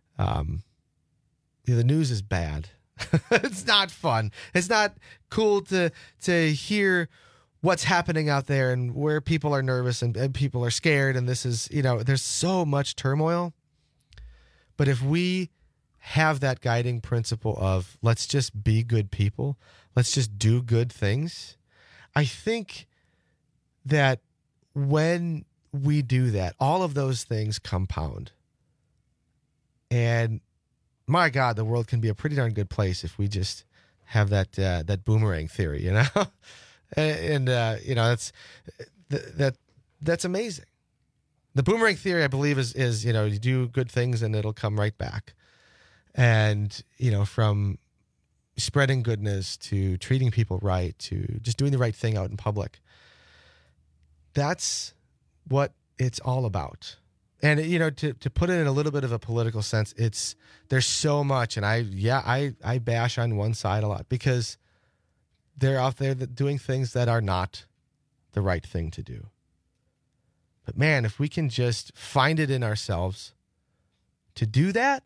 the news is bad. It's not fun. It's not cool to hear what's happening out there and where people are nervous and people are scared. And this is, you know, there's so much turmoil. But if we have that guiding principle of let's just be good people, let's just do good things, I think that when we do that, all of those things compound. And my God, the world can be a pretty darn good place if we just have that boomerang theory, you know? and you know, that's amazing. The boomerang theory, I believe, is, you know, you do good things and it'll come right back. And, you know, from spreading goodness to treating people right to just doing the right thing out in public. That's what it's all about. And, you know, to put it in a little bit of a political sense, there's so much. And I bash on one side a lot because they're out there doing things that are not the right thing to do. But man, if we can just find it in ourselves to do that,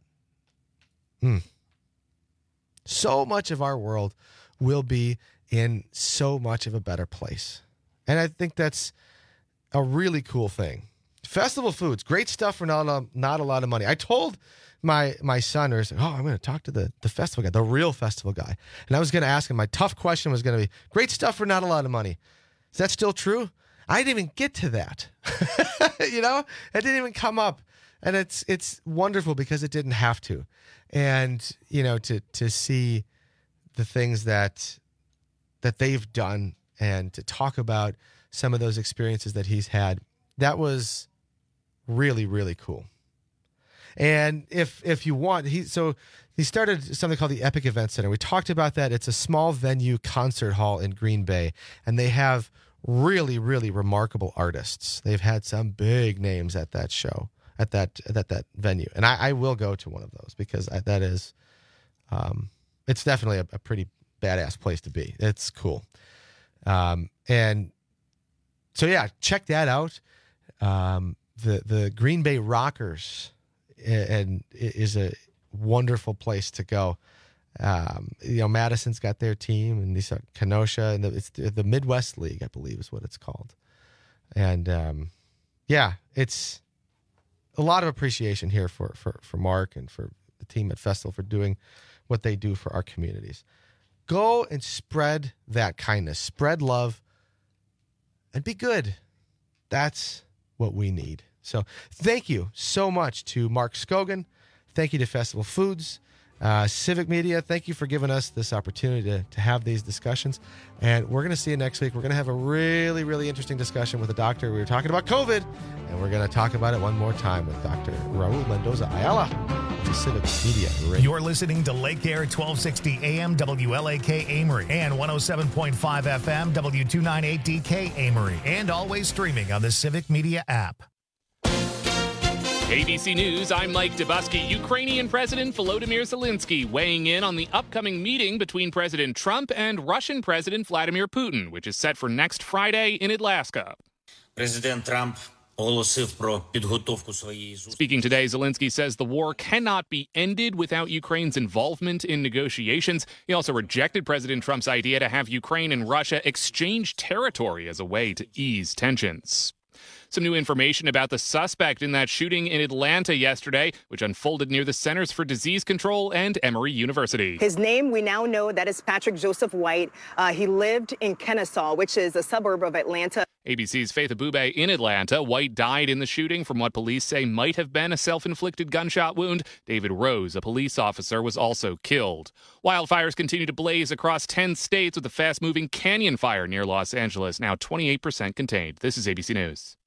so much of our world will be in so much of a better place. And I think that's a really cool thing. Festival Foods, great stuff for not a lot of money. I told my son, I'm going to talk to the festival guy, the real festival guy. And I was going to ask him, my tough question was going to be, great stuff for not a lot of money. Is that still true? I didn't even get to that. You know, it didn't even come up. And it's wonderful because it didn't have to. And, you know, to see the things that they've done and to talk about some of those experiences that he's had, that was really, really cool. And if you want, he started something called the Epic Event Center. We talked about that. It's a small venue concert hall in Green Bay, and they have really, really remarkable artists. They've had some big names at that show, at that venue. And I will go to one of those because that is, it's definitely a pretty badass place to be. It's cool. And so, yeah, check that out. The Green Bay Rockers and is a wonderful place to go. Madison's got their team, and these are Kenosha, and it's the Midwest League, I believe, is what it's called. And it's a lot of appreciation here for Mark and for the team at Festival for doing what they do for our communities. Go and spread that kindness, spread love, and be good. That's what we need. So thank you so much to Mark Scogin. Thank you to Festival Foods. Civic Media, thank you for giving us this opportunity to have these discussions. And we're going to see you next week. We're going to have a really, really interesting discussion with a doctor. We were talking about COVID, and we're going to talk about it one more time with Dr. Raul Mendoza Ayala of Civic Media Radio. You're listening to Lake Air 1260 AM WLAK Amory and 107.5 FM W298DK Amory, and always streaming on the Civic Media app. ABC News, I'm Mike Dubusky. Ukrainian President Volodymyr Zelensky weighing in on the upcoming meeting between President Trump and Russian President Vladimir Putin, which is set for next Friday in Alaska. President Trump Speaking today, Zelensky says the war cannot be ended without Ukraine's involvement in negotiations. He also rejected President Trump's idea to have Ukraine and Russia exchange territory as a way to ease tensions. Some new information about the suspect in that shooting in Atlanta yesterday, which unfolded near the Centers for Disease Control and Emory University. His name, we now know that is Patrick Joseph White. He lived in Kennesaw, which is a suburb of Atlanta. ABC's Faith Abube in Atlanta. White died in the shooting from what police say might have been a self-inflicted gunshot wound. David Rose, a police officer, was also killed. Wildfires continue to blaze across 10 states with a fast-moving canyon fire near Los Angeles, now 28% contained. This is ABC News.